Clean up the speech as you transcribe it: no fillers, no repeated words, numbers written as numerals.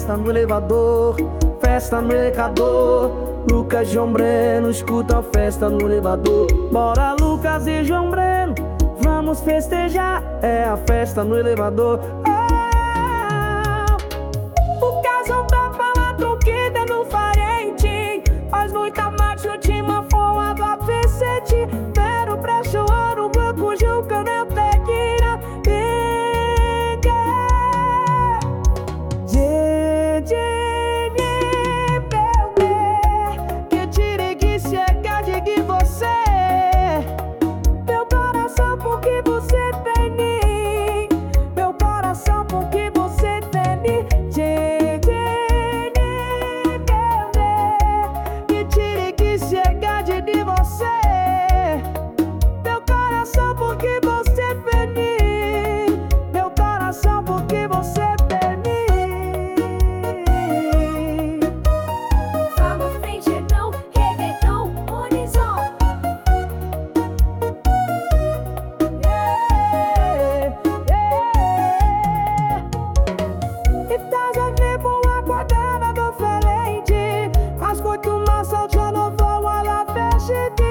festa no elevador, festa no mercador. Lucas e João Breno escutam a festa no elevador. Bora Lucas e João Breno, vamos festejar, é a festa no elevador. O casal tá falando que tá no parente, mas muita marcha de uma forma do APCT. Pero pra chorar no banco de um canal tequila. Que tire que chega de você, meu coração porque você tem mim, meu coração porque você tem mim. Que tire que chega de você, meu coração porque você tem mim, meu coração porque você tem mim. Vamos frente, não, reggaeton, unison. Estás a ver uma guardada diferente, mas quanto mais salto eu não vou, ela fecha.